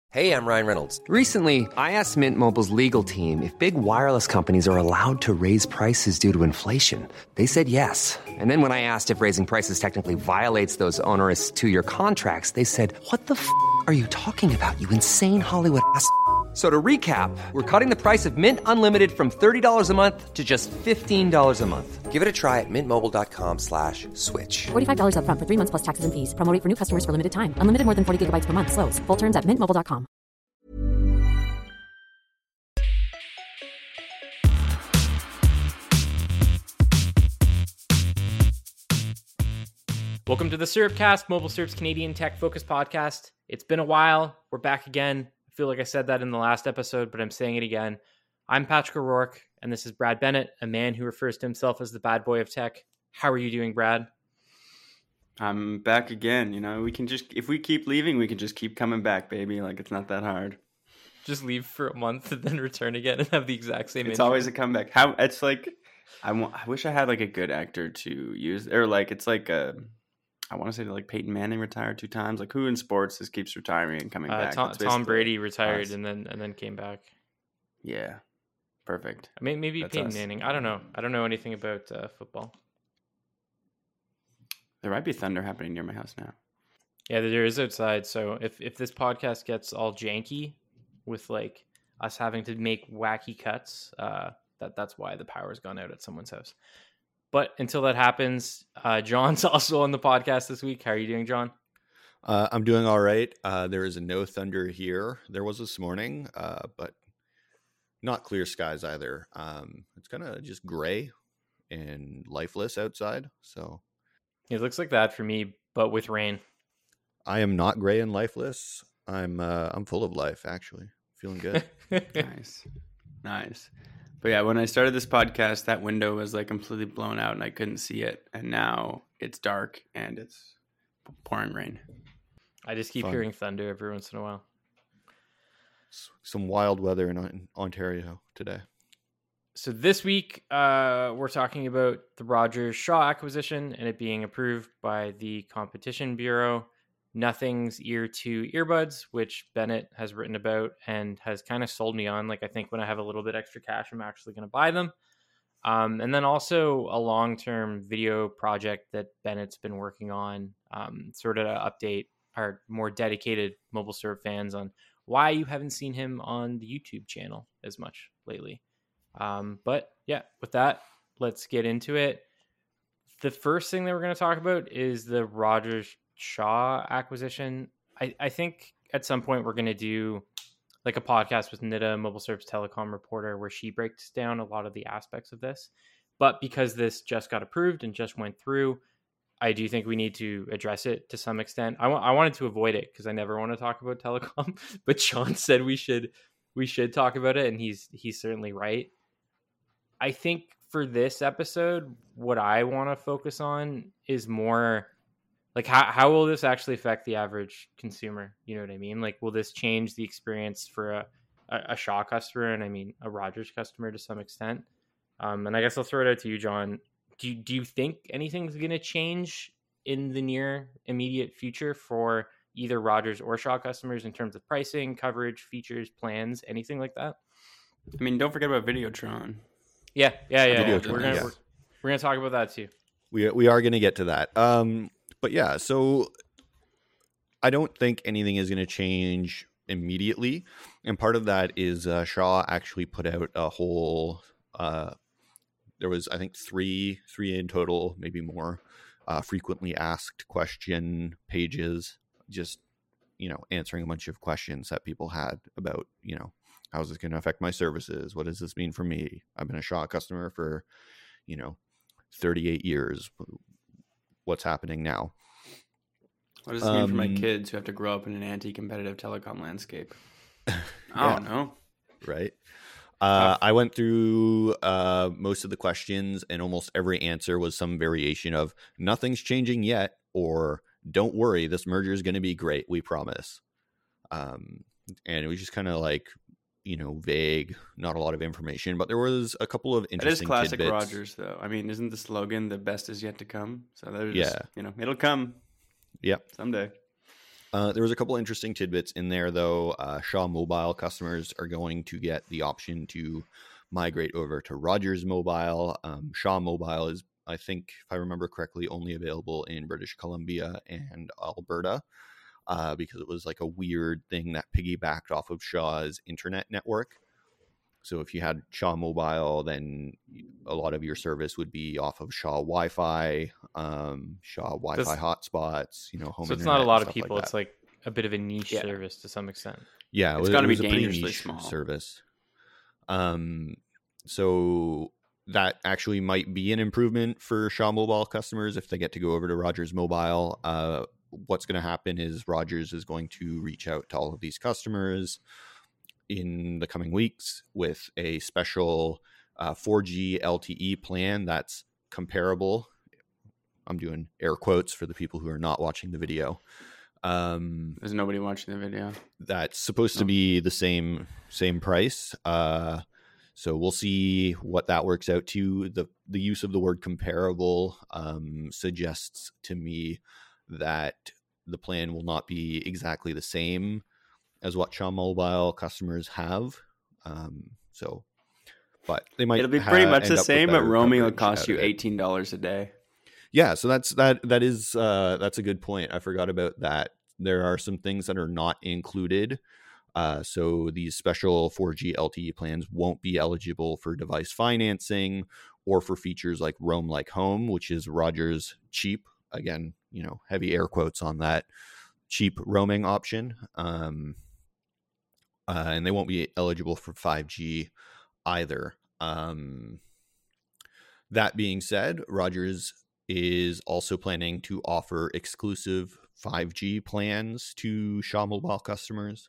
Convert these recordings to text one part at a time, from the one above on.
Hey, I'm Ryan Reynolds. Recently, I asked Mint Mobile's legal team if big wireless companies are allowed to raise prices due to inflation. They said yes. And then when I asked if raising prices technically violates those onerous two-year contracts, they said, "What the f*** are you talking about, you insane Hollywood ass?" So to recap, we're cutting the price of Mint Unlimited from $30 a month to just $15 a month. Give it a try at mintmobile.com/switch. $45 up front for 3 months plus taxes and fees. Promo rate for new customers for limited time. Unlimited more than 40 gigabytes per month. Slows full terms at mintmobile.com. Welcome to the Syrupcast, Mobile Syrup's Canadian tech-focused podcast. It's been a while. We're back again. I feel like I said that in the last episode, but I'm saying it again. I'm Patrick O'Rourke, and this is Brad Bennett, a man who refers to himself as the bad boy of tech. How are you doing, Brad? I'm back again. You know, we can just, if we keep leaving, we can just keep coming back, baby. Like, it's not that hard. Just leave for a month and then return again and have the exact same It's intro. always a comeback. How it's like, I wish I had like a good actor to use, or like it's like I want to say like Peyton Manning retired 2 times. Like, who in sports just keeps retiring and coming back? Tom Brady retired and then came back. Yeah, perfect. I mean, maybe That's Peyton us. Manning. I don't know. I don't know anything about football. There might be thunder happening near my house now. Yeah, there is outside. So if this podcast gets all janky with like us having to make wacky cuts, that's why the power's gone out at someone's house. But until that happens, John's also on the podcast this week. How are you doing, John? I'm doing all right. There is no thunder here. There was this morning, but not clear skies either. It's kind of just gray and lifeless outside. So It looks like that for me, but with rain. I am not gray and lifeless. I'm full of life, actually. Feeling good. Nice. But yeah, when I started this podcast, that window was like completely blown out and I couldn't see it. And now it's dark and it's pouring rain. I just keep Fun. hearing thunder every once in a while. Some wild weather in Ontario today. So this week, we're talking about the Rogers Shaw acquisition and it being approved by the Competition Bureau. Nothing's Ear 2 earbuds, which Bennett has written about and has kind of sold me on. Like, I think when I have a little bit extra cash, I'm actually going to buy them. And then also a long-term video project that Bennett's been working on, sort of to update our more dedicated Mobile Syrup fans on why you haven't seen him on the YouTube channel as much lately. But yeah, with that, let's get into it. The first thing that we're going to talk about is the Rogers Shaw acquisition. I think at some point we're going to do like a podcast with Nida, Mobile Syrup's telecom reporter, where she breaks down a lot of the aspects of this. But because this just got approved and just went through, I do think we need to address it to some extent. I wanted to avoid it because I never want to talk about telecom, but John said we should talk about it, and he's certainly right. I think for this episode, what I want to focus on is more like how will this actually affect the average consumer? You know what I mean? Like, will this change the experience for a Shaw customer, and I mean a Rogers customer to some extent? And I guess I'll throw it out to you, John. Do you think anything's going to change in the near immediate future for either Rogers or Shaw customers in terms of pricing, coverage, features, plans, anything like that? I mean, don't forget about Videotron. Yeah. Videotron, We're gonna talk about that too. We are going to get to that. But yeah, so I don't think anything is going to change immediately. And part of that is Shaw actually put out a whole, there was, I think, three in total, maybe more, frequently asked question pages, just, answering a bunch of questions that people had about, how is this going to affect my services? What does this mean for me? I've been a Shaw customer for, 38 years. What's happening now? What does this mean for my kids who have to grow up in an anti-competitive telecom landscape? I don't know. Right. I went through most of the questions, and almost every answer was some variation of "nothing's changing yet" or "don't worry, this merger is going to be great, we promise." And it was just kind of like, vague, not a lot of information, but there was a couple of interesting tidbits. It is classic tidbits. Rogers, though. I mean, isn't the slogan "the best is yet to come"? So there's, Yeah. it'll come. Yep. Someday. There was a couple interesting tidbits in there, though. Shaw Mobile customers are going to get the option to migrate over to Rogers Mobile. Shaw Mobile is, I think, if I remember correctly, only available in British Columbia and Alberta, because it was like a weird thing that piggybacked off of Shaw's internet network. So if you had Shaw Mobile, then a lot of your service would be off of Shaw Wi-Fi, Shaw Wi-Fi hotspots, home. So it's not a lot of people. Like it's like a bit of a niche service to some extent. Yeah, it's got to be a pretty dangerously niche small service. So that actually might be an improvement for Shaw Mobile customers if they get to go over to Rogers Mobile. What's going to happen is Rogers is going to reach out to all of these customers in the coming weeks with a special 4G LTE plan that's comparable. I'm doing air quotes for the people who are not watching the video. There's nobody watching the video. That's supposed to be the same price. So we'll see what that works out to. The use of the word comparable suggests to me that the plan will not be exactly the same as what Shaw Mobile customers have. But they might. It'll be pretty much the same, but roaming will coverage cost you $18 a day. Yeah, so that's a good point. I forgot about that. There are some things that are not included. So these special 4G LTE plans won't be eligible for device financing or for features like Roam Like Home, which is Rogers' cheap, again, heavy air quotes on that, cheap roaming option. And they won't be eligible for 5G either. That being said, Rogers is also planning to offer exclusive 5G plans to Shaw Mobile customers.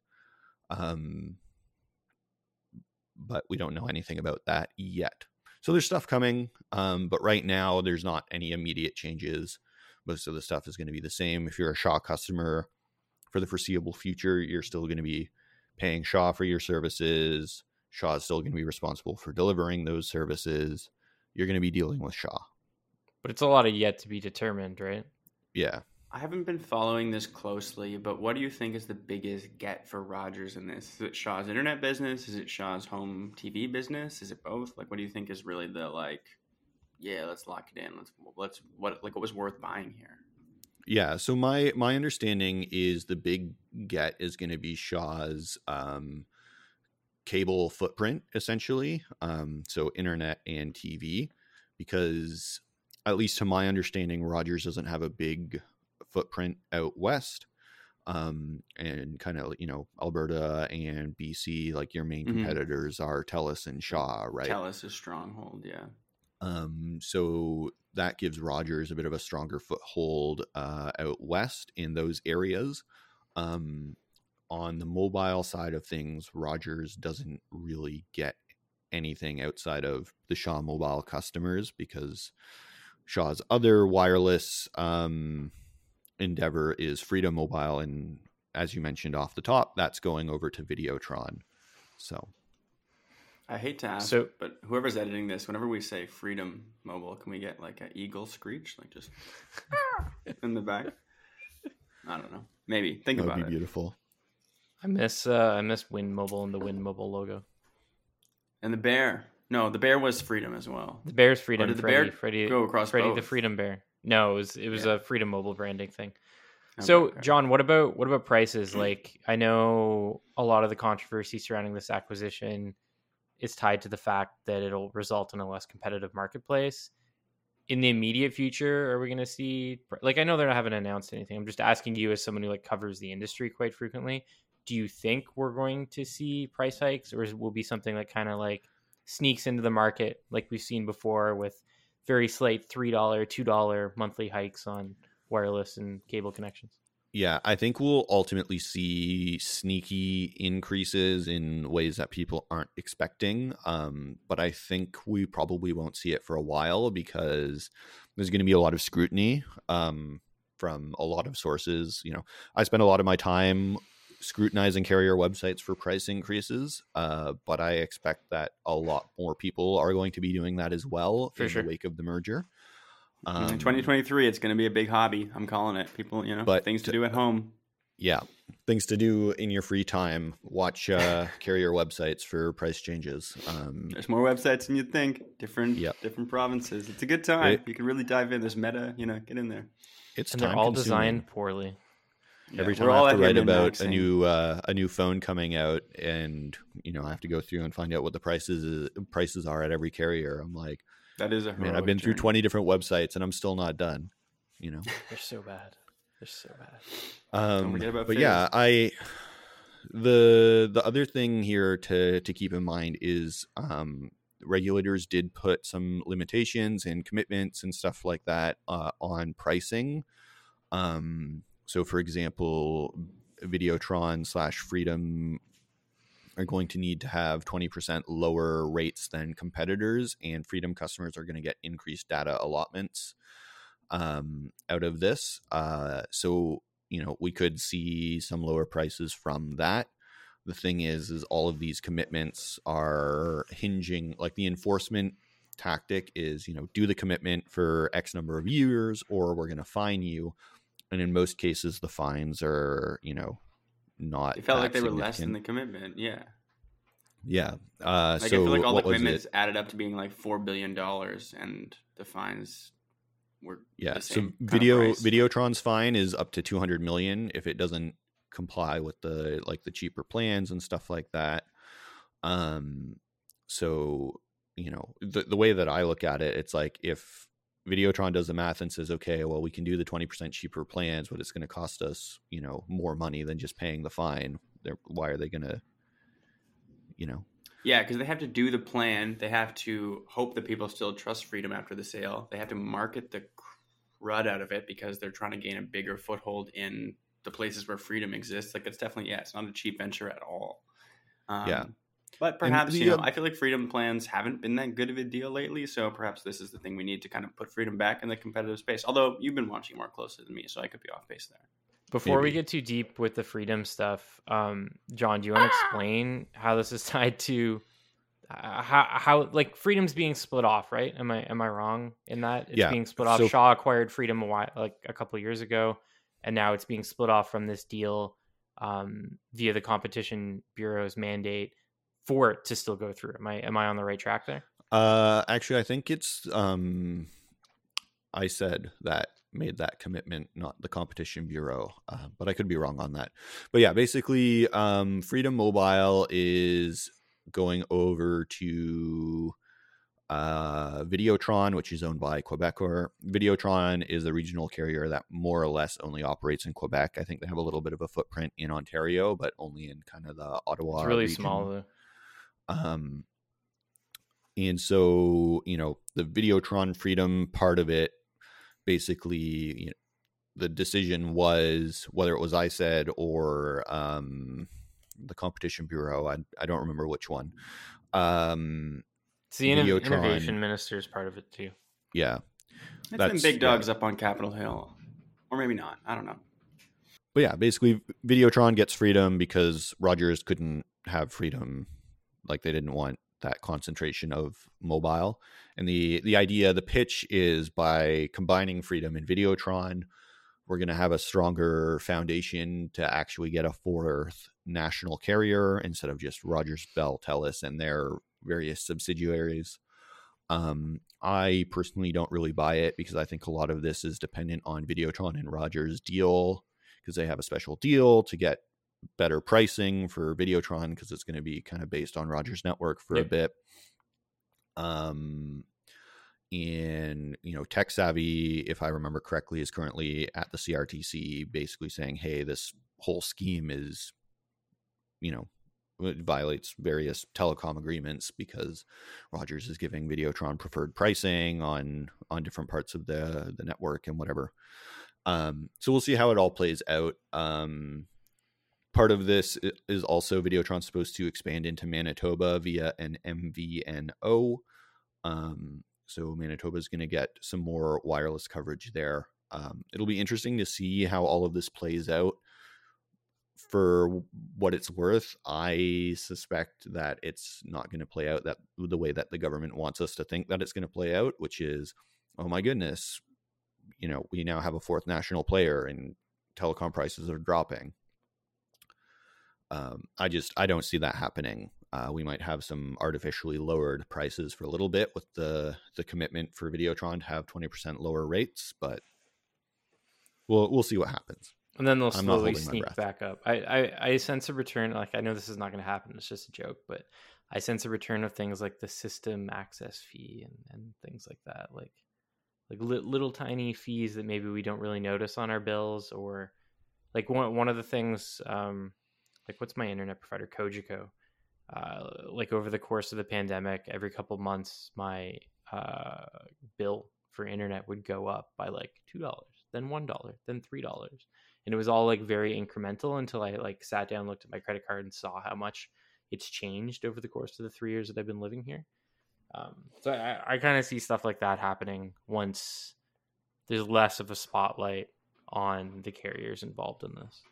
But we don't know anything about that yet. So there's stuff coming, but right now there's not any immediate changes. Most of the stuff is going to be the same. If you're a Shaw customer for the foreseeable future, you're still going to be paying Shaw for your services. Shaw is still going to be responsible for delivering those services. You're going to be dealing with Shaw. But it's a lot of yet to be determined, right? Yeah. I haven't been following this closely, but what do you think is the biggest get for Rogers in this? Is it Shaw's internet business? Is it Shaw's home TV business? Is it both? Like, what do you think is really the let's lock it in. What was worth buying here? Yeah. So my understanding is the big get is going to be Shaw's cable footprint, essentially. So internet and TV, because at least to my understanding, Rogers doesn't have a big footprint out west, and kind of Alberta and BC, like your main competitors are TELUS and Shaw, right? TELUS is stronghold, yeah. So that gives Rogers a bit of a stronger foothold out west in those areas. On the mobile side of things, Rogers doesn't really get anything outside of the Shaw Mobile customers, because Shaw's other wireless endeavor is Freedom Mobile, and as you mentioned off the top, that's going over to Videotron. So I hate to ask, but whoever's editing this, whenever we say Freedom Mobile, can we get like an eagle screech, like just in the back? I don't know. Maybe think about it. That would be beautiful. I miss Wind Mobile and the Wind Mobile logo. And the bear. No, the bear was Freedom as well. The bear's Freedom. Or did the Freddie, bear go across Freddie both? the Freedom Bear. No, it was a Freedom Mobile branding thing. Okay, So, okay. John, what about prices? Like, I know a lot of the controversy surrounding this acquisition is tied to the fact that it'll result in a less competitive marketplace. In the immediate future, are we going to see, like, I know they haven't announced anything. I'm just asking you as someone who covers the industry quite frequently. Do you think we're going to see price hikes, or will it be something that kind of sneaks into the market like we've seen before with very slight $3, $2 monthly hikes on wireless and cable connections? Yeah, I think we'll ultimately see sneaky increases in ways that people aren't expecting. But I think we probably won't see it for a while, because there's going to be a lot of scrutiny from a lot of sources. I spend a lot of my time scrutinizing carrier websites for price increases, but I expect that a lot more people are going to be doing that as well in the wake of the merger. In 2023, it's going to be a big hobby. I'm calling it. People, but things to do at home. Yeah. Things to do in your free time. Watch carrier websites for price changes. There's more websites than you'd think. Different provinces. It's a good time. You can really dive in. There's Meta. Get in there. It's And they're all designed poorly. Every time I have to write about a new phone coming out, and I have to go through and find out what the prices are at every carrier. I'm like, that is a man. I've been through 20 different websites, and I'm still not done. They're so bad. They're so bad. Don't forget about but Fizz. yeah, the other thing here to keep in mind is regulators did put some limitations and commitments and stuff like that on pricing. So, for example, Videotron / Freedom are going to need to have 20% lower rates than competitors, and Freedom customers are going to get increased data allotments out of this. So, we could see some lower prices from that. The thing is all of these commitments are hinging, like the enforcement tactic is, do the commitment for X number of years, or we're going to fine you. And in most cases, the fines are, not. It felt like they were less than the commitment. Yeah. Yeah. I feel like all the commitments added up to being like $4 billion, and the fines were the same. So Videotron's fine is up to $200 million if it doesn't comply with the cheaper plans and stuff like that. So the way that I look at it, it's like if Videotron does the math and says, okay, well, we can do the 20% cheaper plans, but it's going to cost us, more money than just paying the fine. Why are they going to, Yeah, because they have to do the plan. They have to hope that people still trust Freedom after the sale. They have to market the crud out of it because they're trying to gain a bigger foothold in the places where Freedom exists. Like, it's definitely, it's not a cheap venture at all. But perhaps, I feel like Freedom plans haven't been that good of a deal lately. So perhaps this is the thing we need to kind of put Freedom back in the competitive space. Although you've been watching more closely than me, so I could be off base there. Before we get too deep with the Freedom stuff, John, do you want to explain how this is tied to how like Freedom's being split off, right? Am I wrong in that? It's being split off. Shaw acquired Freedom a couple of years ago, and now it's being split off from this deal via the Competition Bureau's mandate for it to still go through. Am I on the right track there? Actually, I think it's I said that made that commitment, not the Competition Bureau, but I could be wrong on that. But yeah, basically, Freedom Mobile is going over to Videotron, which is owned by Quebecor. Videotron is a regional carrier that more or less only operates in Quebec. I think they have a little bit of a footprint in Ontario, but only in kind of the Ottawa It's really region. small, though. And so, the Videotron Freedom part of it, basically, the decision was, whether it was I said or the Competition Bureau, I don't remember which one. It's the innovation minister's part of it too. Yeah. It's been big dogs up on Capitol Hill. Or maybe not. I don't know. But yeah, basically Videotron gets Freedom because Rogers couldn't have Freedom. Like, they didn't want that concentration of mobile. And the idea, the pitch is, by combining Freedom and Videotron, we're going to have a stronger foundation to actually get a fourth national carrier instead of just Rogers, Bell, TELUS, and their various subsidiaries. I personally don't really buy it because I think a lot of this is dependent on Videotron and Rogers' deal, because they have a special deal to get better pricing for Videotron because it's going to be kind of based on Rogers' network for a bit. And, Tech Savvy, if I remember correctly, is currently at the CRTC basically saying, hey, this whole scheme is, it violates various telecom agreements because Rogers is giving Videotron preferred pricing on different parts of the network and whatever. So we'll see how it all plays out. Part of this is also Videotron's supposed to expand into Manitoba via an MVNO. So Manitoba is going to get some more wireless coverage there. It'll be interesting to see how all of this plays out. For what it's worth, I suspect that it's not going to play out that the way that the government wants us to think that it's going to play out, which is, oh my goodness, we now have a fourth national player and telecom prices are dropping. I don't see that happening. We might have some artificially lowered prices for a little bit with the commitment for Videotron to have 20% lower rates, but we'll see what happens. And then they'll I'm not slowly holding my sneak breath. back up. I sense a return. Like, I know this is not going to happen. It's just a joke, but I sense a return of things like the system access fee and things like that. Like little tiny fees that maybe we don't really notice on our bills, or like one of the things, like what's my internet provider, Kojiko. Like over the course of the pandemic, every couple months, my bill for internet would go up by like $2, then $1, then $3. And it was all like very incremental until I like sat down, looked at my credit card and saw how much it's changed over the course of the 3 years that I've been living here. So I kind of see stuff like that happening once there's less of a spotlight on the carriers involved in this.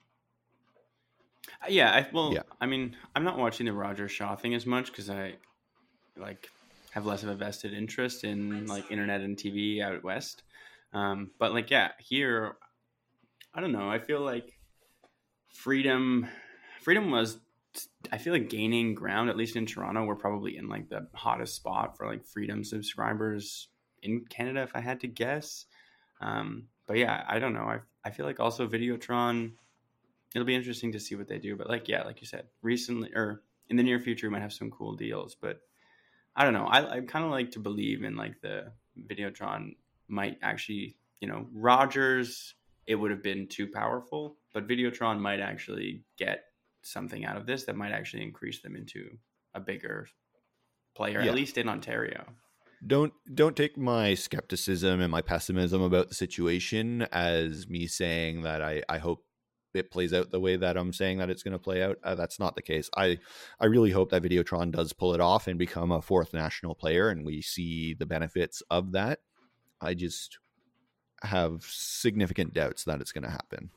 Yeah, I mean, I'm not watching the Rogers Shaw thing as much because I like have less of a vested interest in like internet and TV out west. But like, yeah, here, I don't know. I feel like Freedom was, I feel like gaining ground, at least in Toronto. We're probably in like the hottest spot for like Freedom subscribers in Canada, if I had to guess. But yeah, I don't know. I feel like also Videotron, it'll be interesting to see what they do. But like, yeah, like you said, recently or in the near future, we might have some cool deals. But I don't know. I kind of like to believe in like the Videotron might actually, Rogers, it would have been too powerful, but Videotron might actually get something out of this that might actually increase them into a bigger player, at least in Ontario. Don't take my skepticism and my pessimism about the situation as me saying that I hope it plays out the way that I'm saying that it's going to play out. That's not the case. I really hope that Videotron does pull it off and become a fourth national player, and we see the benefits of that. I just have significant doubts that it's going to happen.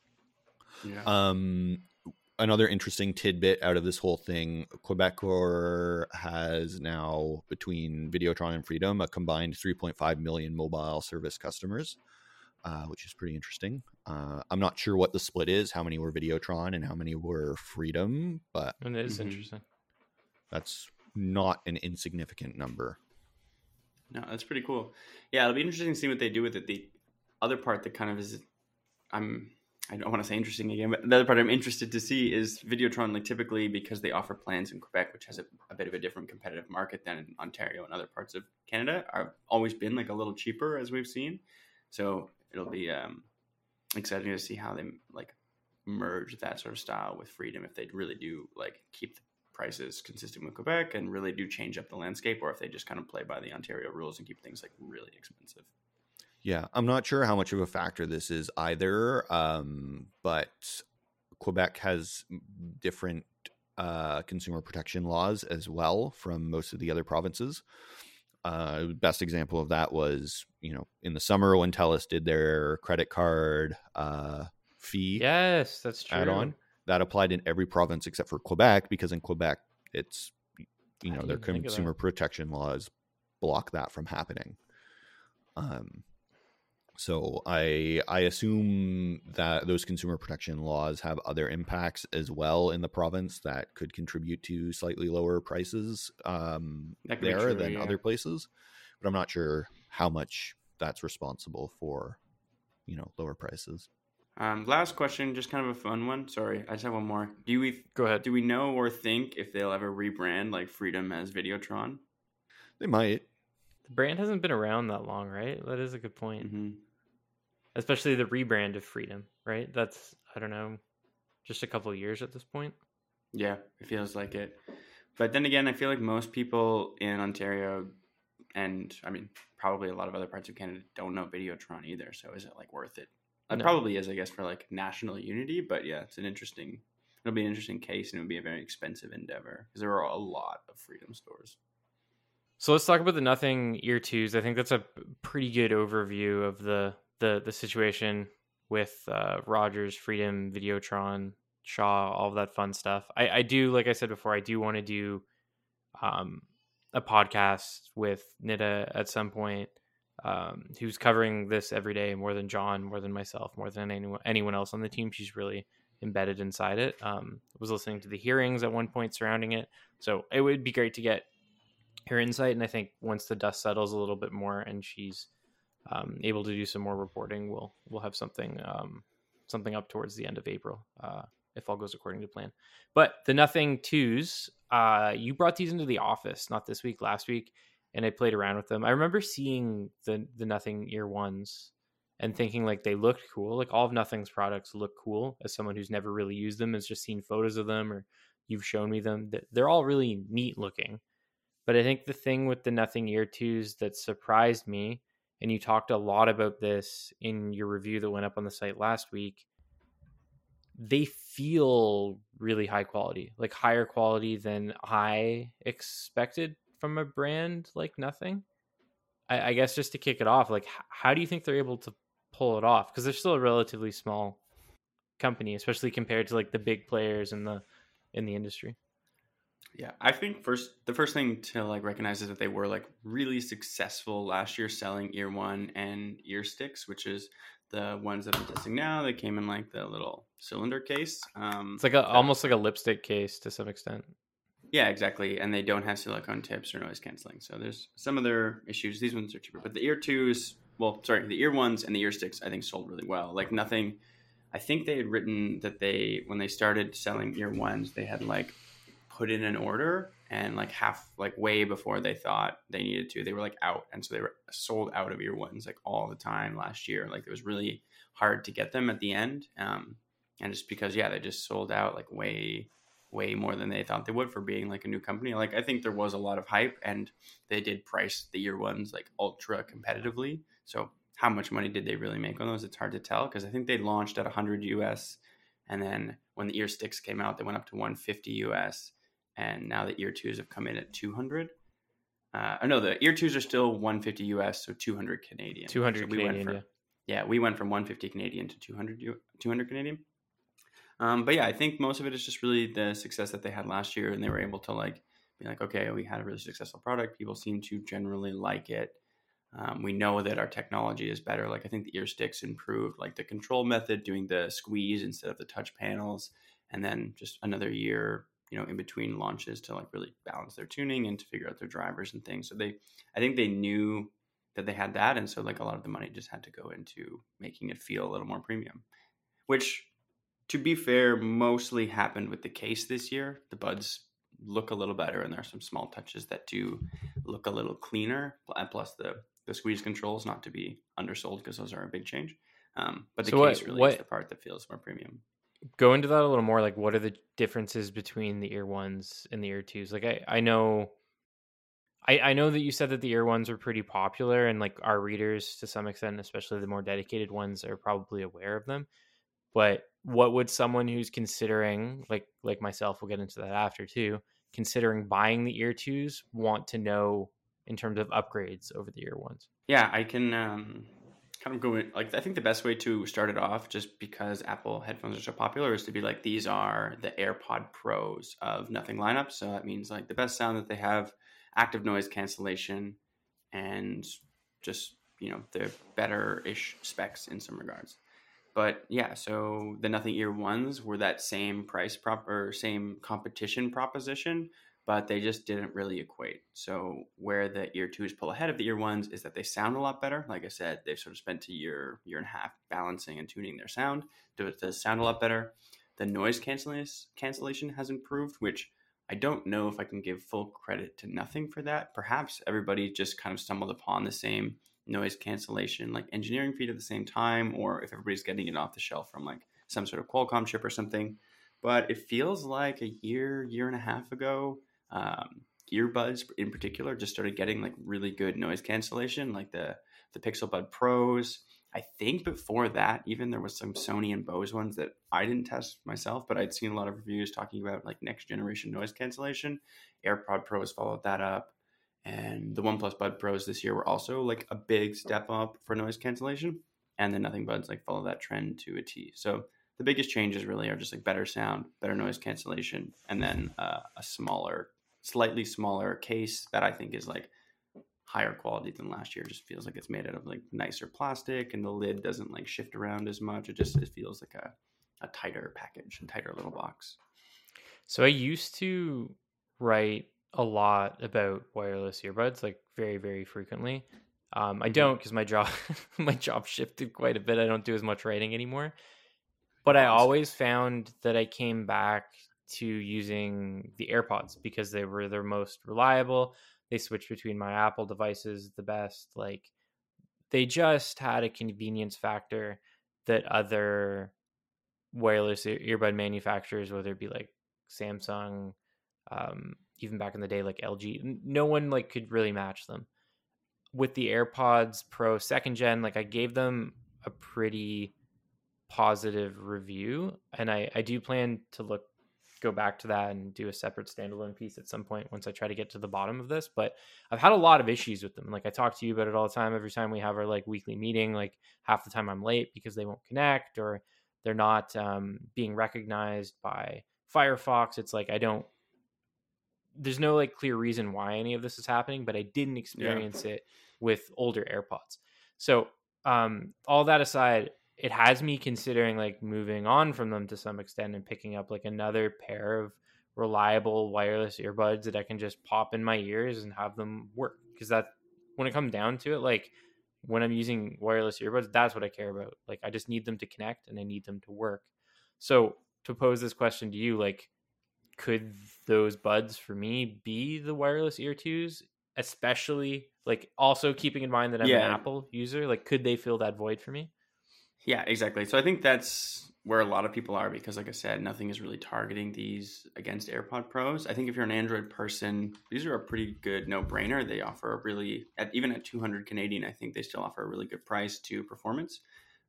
Yeah. Another interesting tidbit out of this whole thing, Quebecor has now, between Videotron and Freedom, a combined 3.5 million mobile service customers, which is pretty interesting. I'm not sure what the split is, how many were Videotron and how many were Freedom, but it is interesting. That's not an insignificant number. No, that's pretty cool. Yeah, it'll be interesting to see what they do with it. The other part that kind of is, I don't want to say interesting again, but the other part I'm interested to see is Videotron, like typically because they offer plans in Quebec, which has a bit of a different competitive market than in Ontario and other parts of Canada, are always been like a little cheaper as we've seen. So it'll be exciting to see how they like merge that sort of style with Freedom, if they really do like keep the prices consistent with Quebec and really do change up the landscape, or if they just kind of play by the Ontario rules and keep things like really expensive. Yeah, I'm not sure how much of a factor this is either, but Quebec has different consumer protection laws as well from most of the other provinces. Best example of that was, in the summer when TELUS did their credit card fee. Yes, that's true. Add-on that applied in every province except for Quebec, because in Quebec it's their consumer protection laws block that from happening. So I assume that those consumer protection laws have other impacts as well in the province that could contribute to slightly lower prices there than other places. But I'm not sure how much that's responsible for, lower prices. Last question, just kind of a fun one. Sorry, I just have one more. Go ahead. Do we know or think if they'll ever rebrand like Freedom as Videotron? They might. The brand hasn't been around that long, right? That is a good point. Mm-hmm. Especially the rebrand of Freedom, right? That's, I don't know, just a couple of years at this point. Yeah, it feels like it. But then again, I feel like most people in Ontario, and I mean, probably a lot of other parts of Canada, don't know Videotron either. So is it like worth it? It probably is, I guess, for like national unity. But yeah, it'll be an interesting case, and it would be a very expensive endeavor because there are a lot of Freedom stores. So let's talk about the Nothing Ear 2s. I think that's a pretty good overview of the situation with Rogers, Freedom, Videotron, Shaw, all of that fun stuff. I do, like I said before, I do want to do a podcast with Nida at some point, who's covering this every day more than John, more than myself, more than anyone else on the team. She's really embedded inside it. Was listening to the hearings at one point surrounding it, so it would be great to get her insight. And I think once the dust settles a little bit more and she's able to do some more reporting, we'll have something up towards the end of April, if all goes according to plan. But the Nothing 2s, you brought these into the office, not this week, last week, and I played around with them. I remember seeing the Nothing Ear 1s and thinking like they looked cool. Like all of Nothing's products look cool as someone who's never really used them, has just seen photos of them or you've shown me them. They're all really neat looking. But I think the thing with the Nothing Ear 2s that surprised me, and you talked a lot about this in your review that went up on the site last week, they feel really high quality, like higher quality than I expected from a brand like Nothing. I guess just to kick it off, like how do you think they're able to pull it off? Because they're still a relatively small company, especially compared to like the big players in the industry. Yeah, I think the first thing to like recognize is that they were like really successful last year selling Ear One and Ear Sticks, which is the ones that I'm testing now. They came in like the little cylinder case. It's like almost like a lipstick case to some extent. Yeah, exactly. And they don't have silicone tips or noise canceling. So there's some other issues. These ones are cheaper, but the Ear 2s, the Ear 1s and the Ear Sticks, I think sold really well. Like Nothing, I think they had written that when they started selling Ear 1s, they had like put in an order and like way before they thought they needed to, they were like out. And so they were sold out of Ear 1s like all the time last year. Like it was really hard to get them at the end. And just because, they just sold out like way more than they thought they would for being like a new company. Like I think there was a lot of hype and they did price the Ear 1s like ultra competitively. So how much money did they really make on those? It's hard to tell because I think they launched at $100 US. And then when the Ear Sticks came out, they went up to $150 US. And now the Ear 2s have come in at 200. No, the Ear 2s are still $150 US, so 200 Canadian. 200 so Canadian, we went from 150 Canadian to 200 Canadian. But I think most of it is just really the success that they had last year, and they were able to like be like, okay, we had a really successful product. People seem to generally like it. We know that our technology is better. Like I think the Ear Sticks improved like the control method, doing the squeeze instead of the touch panels, and then just another year, in between launches to like really balance their tuning and to figure out their drivers and things. So I think they knew that they had that, and so like a lot of the money just had to go into making it feel a little more premium, which, to be fair, mostly happened with the case this year. The buds look a little better, and there are some small touches that do look a little cleaner. Plus, the squeeze controls, not to be undersold because those are a big change. But the case really is the part that feels more premium. Go into that a little more. Like, what are the differences between the Ear 1s and the Ear 2s? Like, I know that you said that the Ear 1s are pretty popular, and like our readers, to some extent, especially the more dedicated ones, are probably aware of them. But what would someone who's considering, like myself, we'll get into that after too, considering buying the Ear 2s want to know in terms of upgrades over the Ear 1s? Yeah, I can kind of go in, like I think the best way to start it off, just because Apple headphones are so popular, is to be like, these are the AirPod Pros of Nothing lineup. So that means like the best sound that they have, active noise cancellation, and just, they're better-ish specs in some regards. But so the Nothing Ear 1s were that same same competition proposition, but they just didn't really equate. So where the Ear 2s pull ahead of the Ear 1s is that they sound a lot better. Like I said, they've sort of spent a year and a half balancing and tuning their sound to sound a lot better. The noise cancellation has improved, which I don't know if I can give full credit to Nothing for that. Perhaps everybody just kind of stumbled upon the same noise cancellation like engineering feat at the same time, or if everybody's getting it off the shelf from like some sort of Qualcomm chip or something. But it feels like a year and a half ago, earbuds in particular just started getting like really good noise cancellation, like the Pixel Bud Pros. I think before that, even there was some Sony and Bose ones that I didn't test myself, but I'd seen a lot of reviews talking about like next generation noise cancellation. AirPod Pros followed that up. And the OnePlus Bud Pros this year were also like a big step up for noise cancellation. And the Nothing Buds like follow that trend to a T. So the biggest changes really are just like better sound, better noise cancellation, and then a slightly smaller case that I think is like higher quality than last year. It just feels like it's made out of like nicer plastic, and the lid doesn't like shift around as much. It feels like tighter package and tighter little box. So I used to write a lot about wireless earbuds, like very, very frequently. I don't because my job my job shifted quite a bit. I don't do as much writing anymore. But I always found that I came back to using the AirPods because they were their most reliable. They switched between my Apple devices the best. Like they just had a convenience factor that other wireless earbud manufacturers, whether it be like Samsung, even back in the day, like LG, no one like could really match them. With the AirPods Pro 2nd gen, like I gave them a pretty positive review, and I do plan to go back to that and do a separate standalone piece at some point once I try to get to the bottom of this. But I've had a lot of issues with them. Like I talk to you about it all the time. Every time we have our like weekly meeting, like half the time I'm late because they won't connect or they're not being recognized by Firefox. It's like there's no like clear reason why any of this is happening, but I didn't experience it with older AirPods. So all that aside, it has me considering like moving on from them to some extent and picking up like another pair of reliable wireless earbuds that I can just pop in my ears and have them work. Because that, when it comes down to it, like when I'm using wireless earbuds, that's what I care about. Like I just need them to connect and I need them to work. So to pose this question to you, like, could those buds for me be the wireless ear twos, especially like also keeping in mind that I'm an Apple user? Like, could they fill that void for me? Yeah, exactly. So I think that's where a lot of people are because, like I said, nothing is really targeting these against AirPod Pros. I think if you're an Android person, these are a pretty good no-brainer. They offer a really, even at 200 Canadian, I think they still offer a really good price to performance.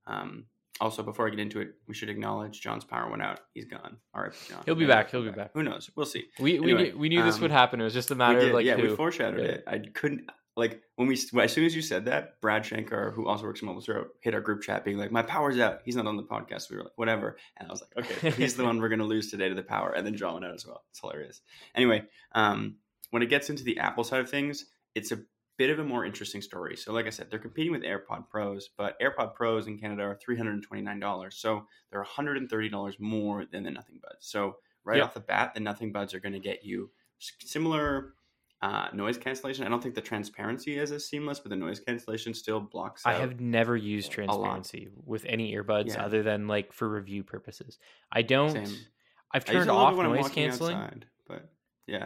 Also, before I get into it, we should acknowledge John's power went out. He's gone. All right, John. He'll be back. He'll be back. Who knows? We'll see. We knew this would happen. It was just a matter of like we foreshadowed it. I couldn't like as soon as you said that, Brad Shankar, who also works in Mobile Zero, hit our group chat being like, "My power's out. He's not on the podcast." We were like, "Whatever," and I was like, "Okay, he's the one we're going to lose today to the power." And then John went out as well. It's hilarious. Anyway, when it gets into the Apple side of things, it's a bit of a more interesting story. So like I said, they're competing with AirPod Pros, but AirPod Pros in Canada are $329. So they're $130 more than the Nothing Buds. So off the bat, the Nothing Buds are going to get you similar noise cancellation. I don't think the transparency is as seamless, but the noise cancellation still blocks out. I have never used transparency with any earbuds other than like for review purposes. I don't. Same. I've turned off noise canceling. Outside, but yeah.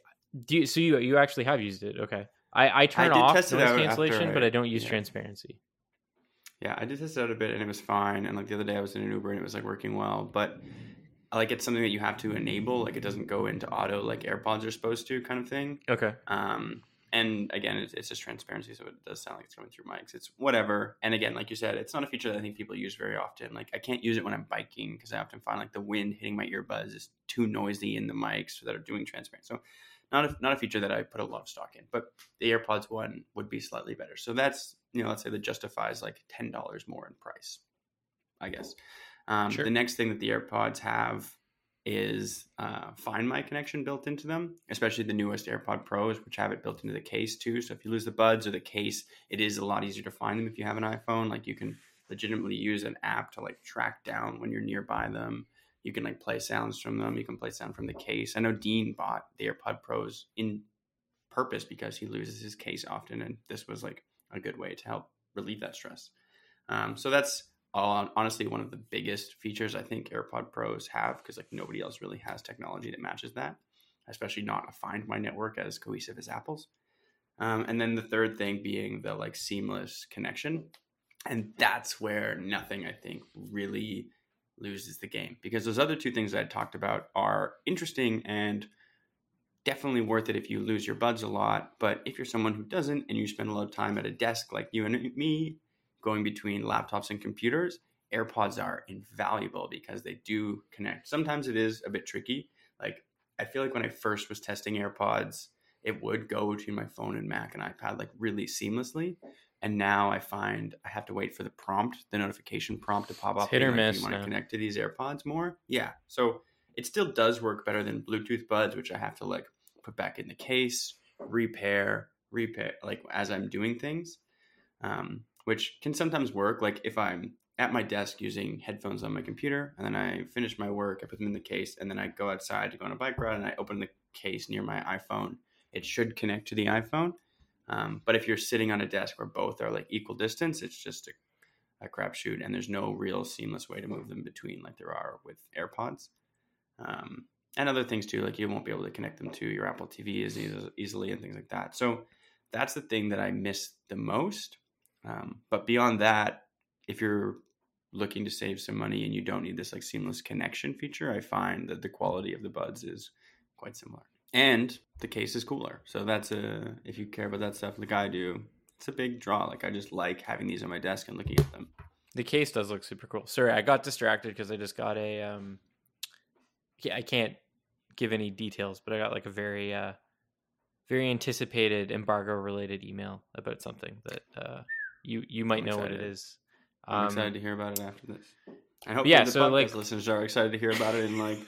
So you actually have used it? Okay. I turn off noise cancellation, but I don't use transparency. Yeah, I did test it out a bit and it was fine. And like the other day I was in an Uber and it was like working well, but like it's something that you have to enable. Like it doesn't go into auto like AirPods are supposed to, kind of thing. Okay. And again, it's just transparency, so it does sound like it's coming through mics. It's whatever. And again, like you said, it's not a feature that I think people use very often. Like I can't use it when I'm biking because I often find like the wind hitting my earbuds is too noisy in the mics that are doing transparent. So not a feature that I put a lot of stock in, but the AirPods one would be slightly better. So that's, let's say that justifies like $10 more in price, I guess. Sure. The next thing that the AirPods have is Find My connection built into them, especially the newest AirPod Pros, which have it built into the case too. So if you lose the buds or the case, it is a lot easier to find them if you have an iPhone. Like you can legitimately use an app to like track down when you're nearby them. You can like play sounds from them. You can play sound from the case. I know Dean bought the AirPod Pros in purpose because he loses his case often, and this was like a good way to help relieve that stress. So that's honestly one of the biggest features I think AirPod Pros have, because like nobody else really has technology that matches that, especially not a Find My network as cohesive as Apple's. And then the third thing being the like seamless connection, and that's where Nothing I think really loses the game, because those other two things that I talked about are interesting and definitely worth it if you lose your buds a lot. But if you're someone who doesn't and you spend a lot of time at a desk like you and me, going between laptops and computers, AirPods are invaluable because they do connect. Sometimes it is a bit tricky. Like I feel like when I first was testing AirPods, it would go between my phone and Mac and iPad like really seamlessly. And now I find I have to wait for the notification prompt to pop up. Hit or miss. Do you want to connect to these AirPods more? Yeah. So it still does work better than Bluetooth buds, which I have to like put back in the case, repair, like as I'm doing things, which can sometimes work. Like if I'm at my desk using headphones on my computer, and then I finish my work, I put them in the case, and then I go outside to go on a bike ride, and I open the case near my iPhone. It should connect to the iPhone. But if you're sitting on a desk where both are like equal distance, it's just a crapshoot, and there's no real seamless way to move them between like there are with AirPods. And other things too, like you won't be able to connect them to your Apple TV as easily and things like that. So that's the thing that I miss the most. But beyond that, if you're looking to save some money and you don't need this like seamless connection feature, I find that the quality of the buds is quite similar. And the case is cooler. So that's if you care about that stuff like I do, it's a big draw. Like I just like having these on my desk and looking at them. The case does look super cool. Sorry, I got distracted because I just got I can't give any details, but I got like a very anticipated embargo related email about something that you might know what it is. I'm excited to hear about it after this. I hope the podcast listeners are excited to hear about it in like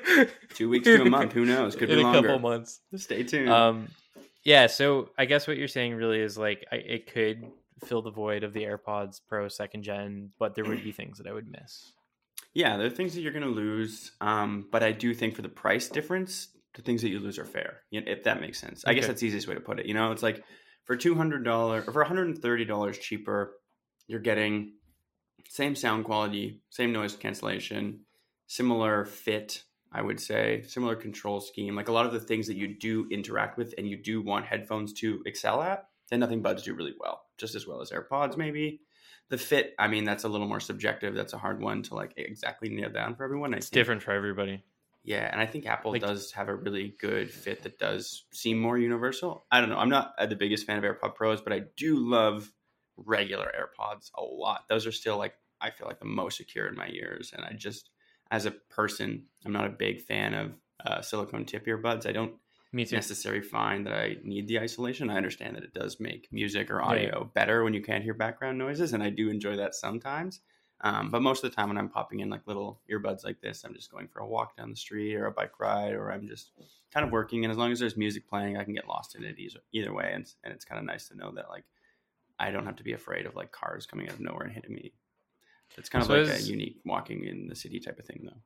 2 weeks to a month. Who knows? Could be longer. In a couple months. Stay tuned. Yeah. So I guess what you're saying really is like it could fill the void of the AirPods Pro 2nd Gen, but there would be things that I would miss. Yeah, there are things that you're going to lose. But I do think for the price difference, the things that you lose are fair, if that makes sense. I guess that's the easiest way to put it. It's like for $200 or for $130 cheaper, you're getting same sound quality, same noise cancellation, similar fit, I would say, similar control scheme. Like a lot of the things that you do interact with and you do want headphones to excel at, then Nothing Buds do really well, just as well as AirPods maybe. The fit, I mean, that's a little more subjective. That's a hard one to like exactly nail down for everyone. It's different for everybody. Yeah, and I think Apple does have a really good fit that does seem more universal. I don't know. I'm not the biggest fan of AirPod Pros, but I do love regular AirPods a lot. Those are still like, I feel like the most secure in my ears. And I just, as a person, I'm not a big fan of silicone tip earbuds. I don't necessarily find that I need the isolation. I understand that it does make music or audio better when you can't hear background noises, and I do enjoy that sometimes. But most of the time when I'm popping in like little earbuds like this, I'm just going for a walk down the street or a bike ride, or I'm just kind of working. And as long as there's music playing, I can get lost in it either way. And it's kind of nice to know that like I don't have to be afraid of like cars coming out of nowhere and hitting me. It's kind of like a unique walking in the city type of thing, though.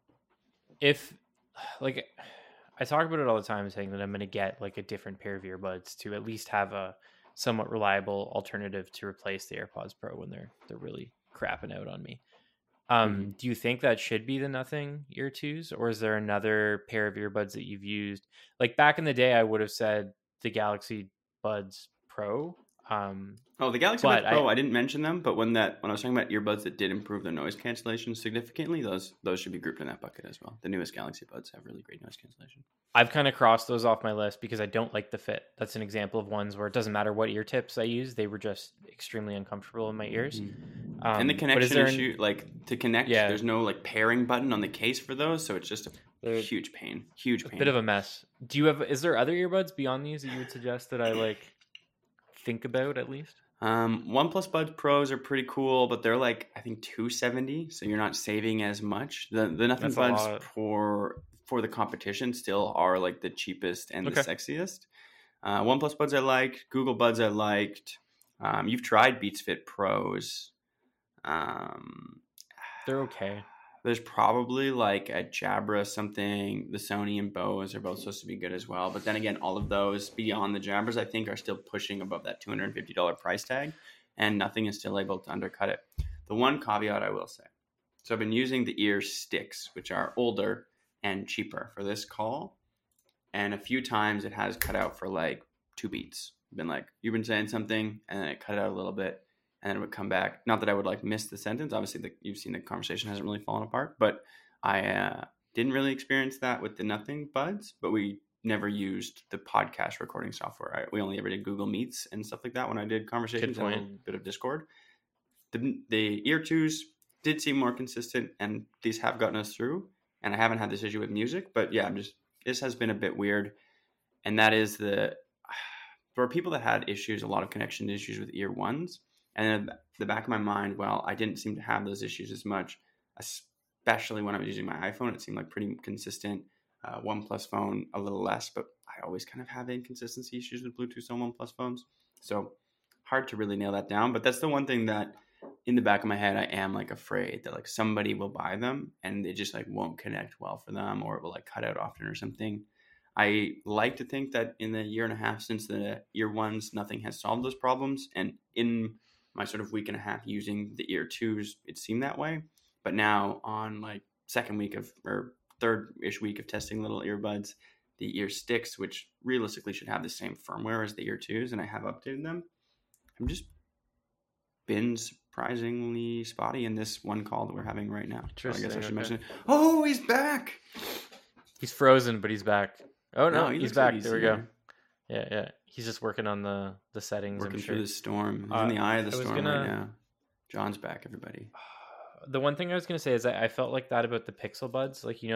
If like I talk about it all the time, saying that I'm going to get like a different pair of earbuds to at least have a somewhat reliable alternative to replace the AirPods Pro when they're really crapping out on me. Do you think that should be the Nothing Ear 2s, or is there another pair of earbuds that you've used? Like back in the day, I would have said the Galaxy Buds Pro. The Galaxy Buds Pro, I didn't mention them, but when I was talking about earbuds that did improve their noise cancellation significantly, those should be grouped in that bucket as well. The newest Galaxy Buds have really great noise cancellation. I've kind of crossed those off my list because I don't like the fit. That's an example of ones where it doesn't matter what ear tips I use, they were just extremely uncomfortable in my ears. And the connection issue, like to connect, there's no like pairing button on the case for those, so it's just a huge pain. A bit of a mess. Is there other earbuds beyond these that you would suggest that I like think about at least? OnePlus Buds Pros are pretty cool, but they're like I think $270, so you're not saving as much. The Nothing Buds for the competition still are like the cheapest and the sexiest. OnePlus Buds I liked, Google Buds I liked. You've tried Beats Fit Pros. They're okay. There's probably like a Jabra something. The Sony and Bose are both supposed to be good as well. But then again, all of those beyond the Jabras, I think, are still pushing above that $250 price tag. And Nothing is still able to undercut it. The one caveat I will say. So I've been using the ear sticks, which are older and cheaper for this call. And a few times it has cut out for like 2 beats. Been like, you've been saying something, and then it cut out a little bit. And then it would come back. Not that I would like miss the sentence. Obviously, you've seen the conversation hasn't really fallen apart. But I didn't really experience that with the Nothing Buds. But we never used the podcast recording software. We only ever did Google Meets and stuff like that when I did conversations and a little bit of Discord. The Ear 2s did seem more consistent, and these have gotten us through. And I haven't had this issue with music. But yeah, this has been a bit weird. And that is there are people that had issues, a lot of connection issues with Ear 1s. And in the back of my mind, I didn't seem to have those issues as much, especially when I was using my iPhone. It seemed like pretty consistent. OnePlus phone, a little less, but I always kind of have inconsistency issues with Bluetooth on OnePlus phones. So hard to really nail that down. But that's the one thing that in the back of my head, I am like afraid that like somebody will buy them and it just like won't connect well for them, or it will like cut out often or something. I like to think that in the year and a half since the ear ones, nothing has solved those problems. And in my sort of week and a half using the ear twos, it seemed that way. But now on like second week of, or third-ish week of testing little earbuds, the ear sticks, which realistically should have the same firmware as the ear twos, and I have updated them. I'm just been surprisingly spotty in this one call that we're having right now. So I guess I should mention it. Oh, he's back. He's frozen, but he's back. Oh no, he's back. Like there we go. Yeah. He's just working on the settings. Working I'm sure. through the storm. He's in the eye of the storm right now. John's back, everybody. The one thing I was going to say is I felt like that about the Pixel Buds. Like,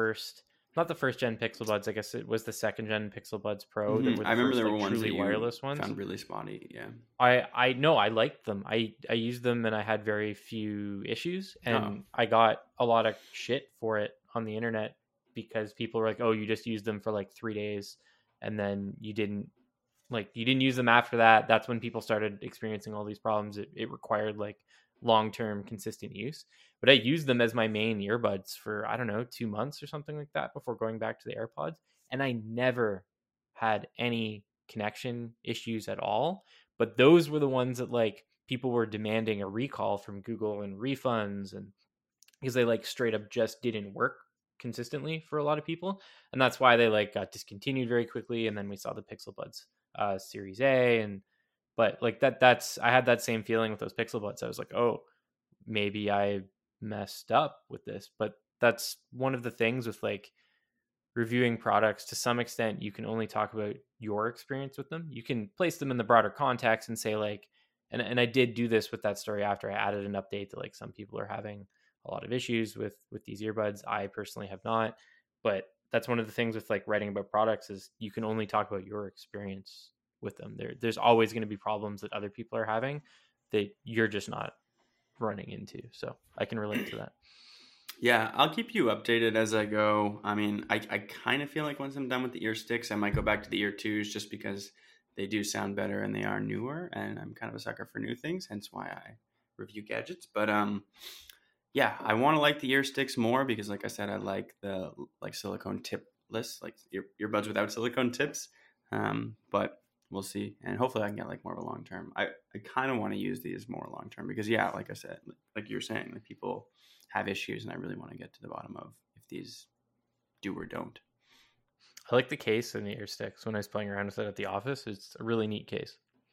not the first gen Pixel Buds. I guess it was the second gen Pixel Buds Pro. Mm-hmm. That were the I remember first, there were like, ones truly that you wireless ones. found really spotty. Yeah. I know I liked them. I used them and I had very few issues, and I got a lot of shit for it on the internet because people were like, "Oh, you just used them for like 3 days, and then you didn't use them after that." That's when people started experiencing all these problems. It required like long-term consistent use, but I used them as my main earbuds for, I don't know, 2 months or something like that before going back to the AirPods, and I never had any connection issues at all. But those were the ones that like people were demanding a recall from Google and refunds, and because they like straight up just didn't work consistently for a lot of people, and that's why they like got discontinued very quickly. And then we saw the Pixel Buds Series A, and but like that's I had that same feeling with those Pixel Buds. I was like, oh, maybe I messed up with this. But that's one of the things with like reviewing products. To some extent, you can only talk about your experience with them. You can place them in the broader context and say like, and I did do this with that story after I added an update that like some people are having a lot of issues with these earbuds. I personally have not, but that's one of the things with like writing about products is you can only talk about your experience with them. There's always going to be problems that other people are having that you're just not running into. So I can relate to that. Yeah, I'll keep you updated as I go. I mean, I kind of feel like once I'm done with the ear sticks, I might go back to the ear twos just because they do sound better and they are newer, and I'm kind of a sucker for new things, hence why I review gadgets. But yeah, I want to like the ear sticks more because, like I said, I like the like silicone tipless, like earbuds without silicone tips. But we'll see, and hopefully I can get like more of a long term. I kind of want to use these more long term because, yeah, like I said, like you were saying, like people have issues, and I really want to get to the bottom of if these do or don't. I like the case in the ear sticks. When I was playing around with it at the office, it's a really neat case.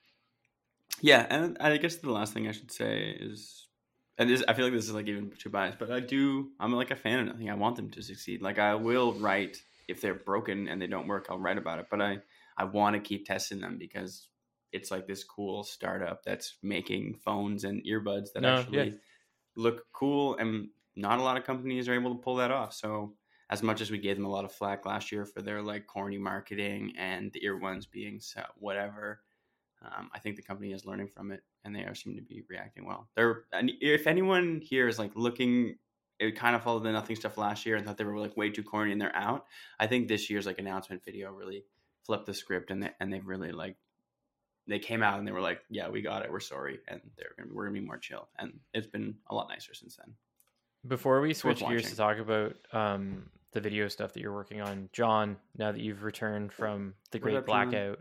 Yeah, and I guess the last thing I should say is, and this, I feel like this is like even too biased, but I'm like a fan of nothing. I want them to succeed. Like I will write if they're broken and they don't work, I'll write about it. But I want to keep testing them because it's like this cool startup that's making phones and earbuds that look cool, and not a lot of companies are able to pull that off. So as much as we gave them a lot of flack last year for their like corny marketing and the ear ones being so whatever, I think the company is learning from it, and they seem to be reacting well. If anyone here is like looking, it kind of followed the nothing stuff last year and thought they were like way too corny and they're out. I think this year's like announcement video really flipped the script, and they've really like, they came out and they were like, yeah, we got it, we're sorry, and we're gonna be more chill, and it's been a lot nicer since then. Before we switch gears to talk about the video stuff that you're working on, John, now that you've returned from the Great Blackout,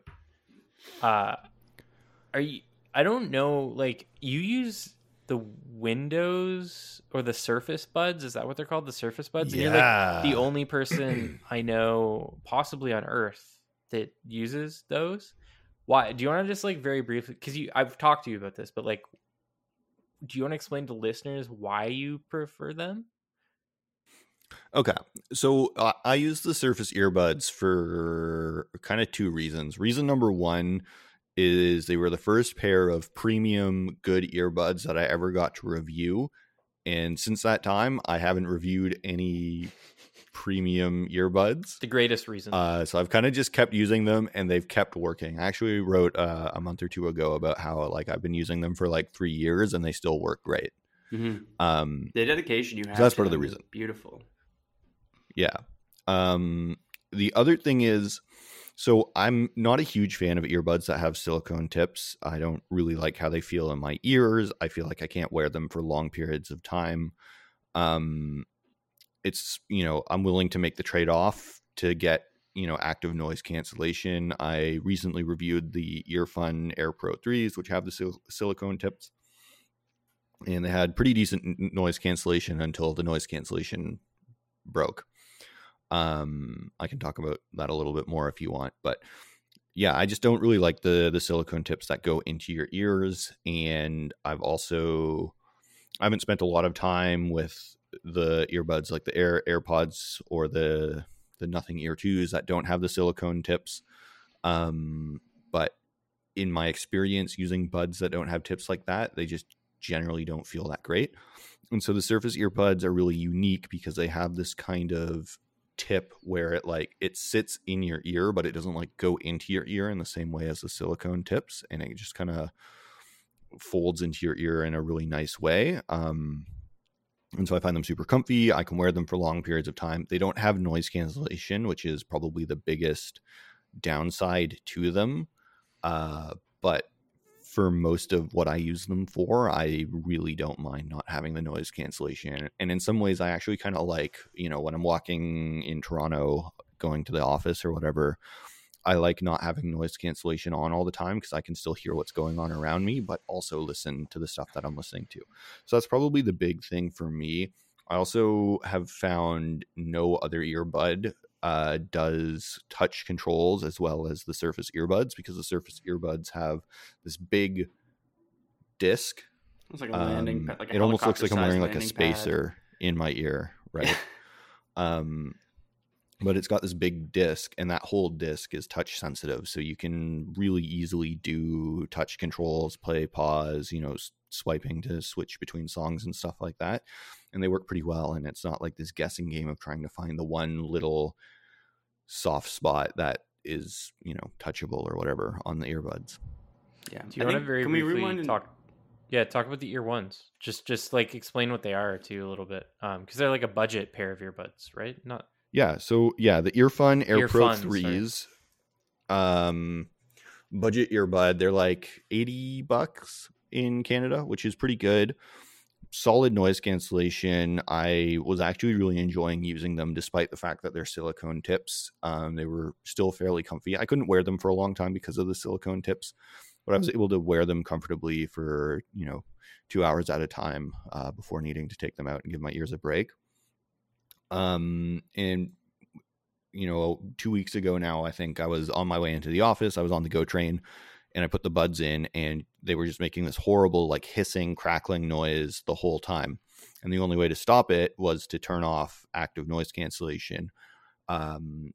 are you? I don't know. Like, you use the Windows or the Surface Buds? Is that what they're called? The Surface Buds? Yeah. And you're like the only person I know, possibly on Earth, that uses those. Why? Do you want to just like very briefly? Because I've talked to you about this, but like, do you want to explain to listeners why you prefer them? Okay, so I use the Surface earbuds for kind of two reasons. Reason number one is they were the first pair of premium good earbuds that I ever got to review. And since that time, I haven't reviewed any premium earbuds. The greatest reason. So I've kind of just kept using them, and they've kept working. I actually wrote a month or two ago about how like I've been using them for like 3 years and they still work great. Mm-hmm. The dedication you have. So that's part of the reason. Beautiful. Yeah. The other thing is, So I'm not a huge fan of earbuds that have silicone tips. I don't really like how they feel in my ears. I feel like I can't wear them for long periods of time. It's, I'm willing to make the trade-off to get, active noise cancellation. I recently reviewed the Earfun Air Pro 3s, which have the silicone tips. And they had pretty decent noise cancellation until the noise cancellation broke. I can talk about that a little bit more if you want, but yeah, I just don't really like the silicone tips that go into your ears. And I haven't spent a lot of time with the earbuds like the AirPods or the Nothing Ear 2s that don't have the silicone tips. But in my experience using buds that don't have tips like that, they just generally don't feel that great. And so the Surface earbuds are really unique because they have this kind of tip where it sits in your ear, but it doesn't go into your ear in the same way as the silicone tips, and it just kind of folds into your ear in a really nice way. And so I find them super comfy. I can wear them for long periods of time. They don't have noise cancellation, which is probably the biggest downside to them. But for most of what I use them for, I really don't mind not having the noise cancellation. And in some ways, I actually kind of like, when I'm walking in Toronto, going to the office or whatever, I like not having noise cancellation on all the time because I can still hear what's going on around me, but also listen to the stuff that I'm listening to. So that's probably the big thing for me. I also have found no other earbud does touch controls as well as the Surface earbuds, because the Surface earbuds have this big disc. It's like a landing pad. It almost looks like I'm wearing a spacer in my ear, right? But it's got this big disc, and that whole disc is touch sensitive. So you can really easily do touch controls, play, pause, swiping to switch between songs and stuff like that. And they work pretty well. And it's not like this guessing game of trying to find the one little soft spot that is, touchable or whatever on the earbuds. Yeah. Do you want to very briefly talk about the ear ones? Just explain what they are too a little bit. Because they're like a budget pair of earbuds, right? Yeah, so the Earfun Air Pro 3s, budget earbud, they're like $80 in Canada, which is pretty good. Solid noise cancellation. I was actually really enjoying using them despite the fact that they're silicone tips. They were still fairly comfy. I couldn't wear them for a long time because of the silicone tips, but I was able to wear them comfortably for, 2 hours at a time before needing to take them out and give my ears a break. And 2 weeks ago now, I think I was on my way into the office. I was on the GO train and I put the buds in, and they were just making this horrible, hissing, crackling noise the whole time. And the only way to stop it was to turn off active noise cancellation. And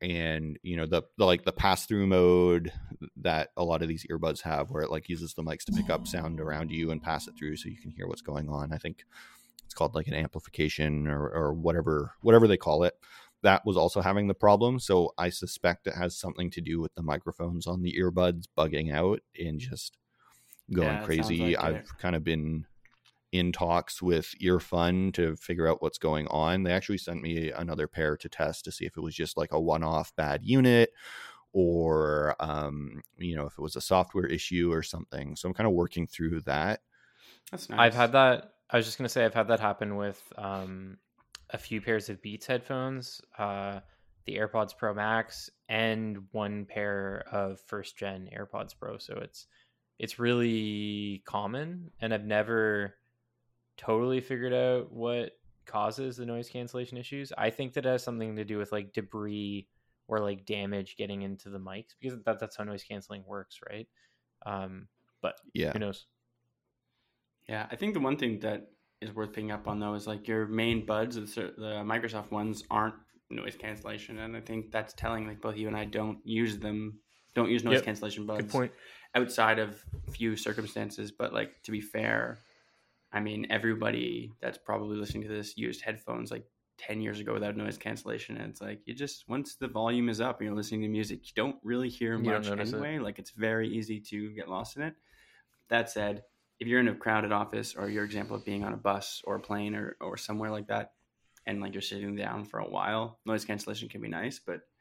the pass-through mode that a lot of these earbuds have, where it uses the mics to pick up sound around you and pass it through so you can hear what's going on. I think it's called an amplification or whatever they call it. That was also having the problem. So I suspect it has something to do with the microphones on the earbuds bugging out and just going crazy. I've kind of been in talks with Earfun to figure out what's going on. They actually sent me another pair to test to see if it was just a one-off bad unit or, if it was a software issue or something. So I'm kind of working through that. That's nice. I've had that. I was just going to say I've had that happen with a few pairs of Beats headphones, the AirPods Pro Max, and one pair of first gen AirPods Pro. So it's really common, and I've never totally figured out what causes the noise cancellation issues. I think that has something to do with debris or damage getting into the mics, because that's how noise canceling works, right? But who knows? Yeah, I think the one thing that is worth picking up on though is your main buds, the Microsoft ones, aren't noise cancellation, and I think that's telling. Both you and I don't use noise cancellation buds. Good point. Outside of few circumstances, but to be fair, I mean, everybody that's probably listening to this used headphones 10 years ago without noise cancellation, and it's you just, once the volume is up and you're listening to music, you don't really hear much anyway. It's very easy to get lost in it. That said, if you're in a crowded office, or your example of being on a bus or a plane or somewhere like that, and you're sitting down for a while, noise cancellation can be nice, but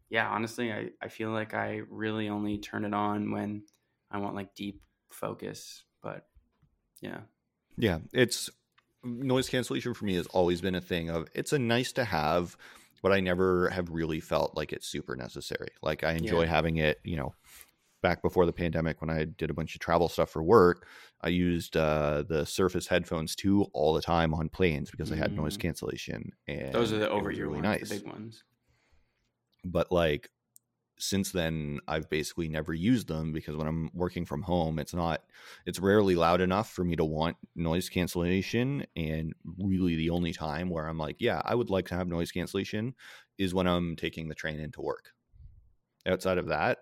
yeah, honestly, I feel like I really only turn it on when I want like deep focus. But yeah. Yeah, it's noise cancellation for me has always been a thing of it's a nice to have, but I never have really felt like it's super necessary. Like I enjoy Yeah. having it, back before the pandemic when I did a bunch of travel stuff for work, I used the Surface headphones too all the time on planes because I had noise cancellation, and Those are the it over was ear really ones, nice. the big ones. But like since then, I've basically never used them because when I'm working from home, it's rarely loud enough for me to want noise cancellation. And really the only time where I'm like, yeah, I would like to have noise cancellation is when I'm taking the train into work. Outside of that,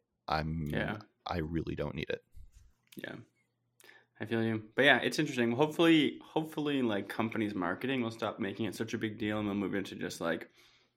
I really don't need it. Yeah. I feel you. But yeah, it's interesting. Hopefully like companies marketing will stop making it such a big deal and we'll move into just like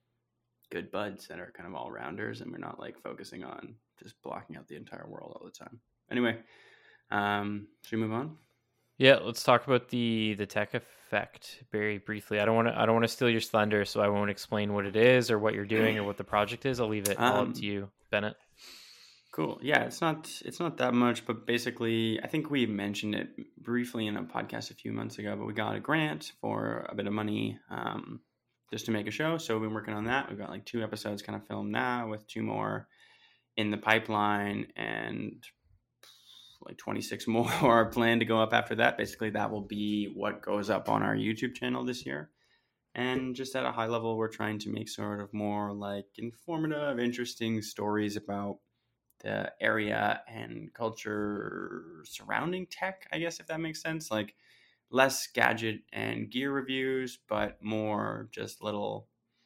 good buds that are kind of all rounders and we're not like focusing on just blocking out the entire world all the time. Anyway, should we move on? Yeah, let's talk about the tech effect very briefly. I don't want to steal your thunder, so I won't explain what it is or what you're doing or what the project is. I'll leave it all up to you, Bennett. Cool. Yeah, it's not that much, but basically, I think we mentioned it briefly in a podcast a few months ago. But we got a grant for a bit of money, just to make a show. So we've been working on that. We've got like 2 episodes kind of filmed now, with 2 more in the pipeline, and like 26 more planned to go up after that. Basically, that will be what goes up on our YouTube channel this year. And just at a high level, we're trying to make sort of more like informative, interesting stories about the area and culture surrounding tech, I guess, if that makes sense. Like less gadget and gear reviews, but more just little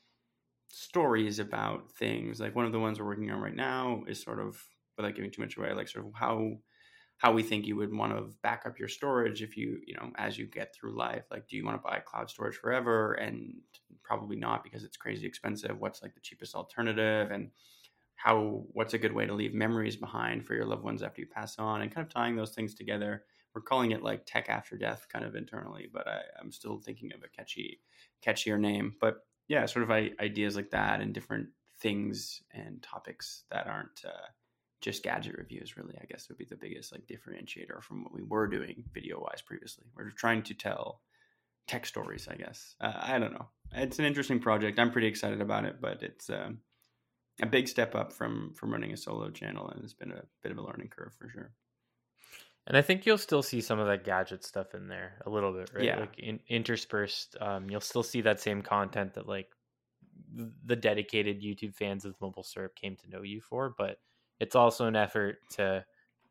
stories about things. Like one of the ones we're working on right now is sort of, without giving too much away, like sort of how we think you would want to back up your storage if you as you get through life. Like, do you want to buy cloud storage forever? And probably not, because it's crazy expensive. What's like the cheapest alternative? And what's a good way to leave memories behind for your loved ones after you pass on, and kind of tying those things together. We're calling it like tech after death kind of internally, but I'm still thinking of a catchier name. But yeah, sort of ideas like that and different things and topics that aren't just gadget reviews, really, I guess would be the biggest like differentiator from what we were doing video wise previously. We're trying to tell tech stories, I guess. I don't know. It's an interesting project. I'm pretty excited about it, but it's a big step up from running a solo channel, and it's been a bit of a learning curve for sure. And I think you'll still see some of that gadget stuff in there a little bit, right? Yeah. Like interspersed. You'll still see that same content that like the dedicated YouTube fans of Mobile Syrup came to know you for, but it's also an effort to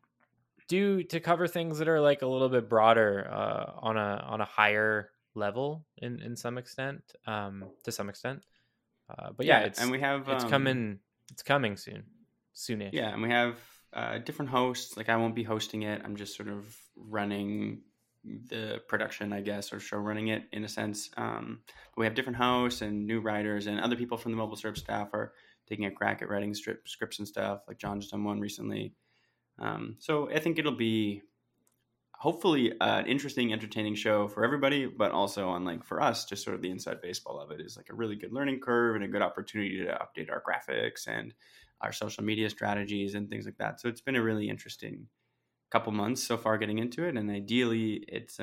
cover things that are like a little bit broader on a higher level in some extent, to some extent. But yeah, and we have it's coming soonish. Yeah, and we have different hosts. Like I won't be hosting it. I'm just sort of running the production, I guess, or show running it in a sense. But we have different hosts and new writers, and other people from the Mobile Syrup staff are taking a crack at writing scripts and stuff. Like John just done one recently. So I think it'll be hopefully an interesting, entertaining show for everybody, but also on like for us, just sort of the inside baseball of it is like a really good learning curve and a good opportunity to update our graphics and our social media strategies and things like that. So it's been a really interesting couple months so far getting into it. And ideally it's